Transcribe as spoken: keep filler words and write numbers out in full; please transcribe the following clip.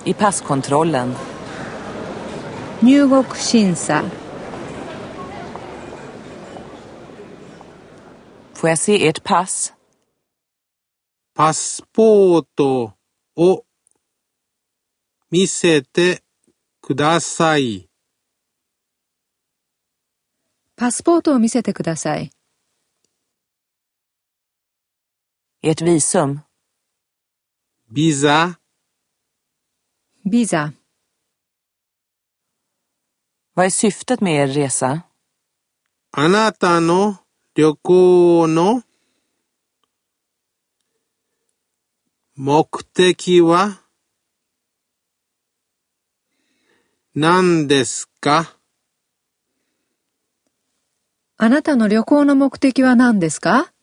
I passkontrollen. 入国審査。 Får jag se ert pass? パスポートを見せてください。 パスポートを見せてください。 Ert visum? ビザ、 ビザ。 Vad är syftet med er resa? あなたの旅行の目的は何ですか？ あなたの旅行の目的は何ですか？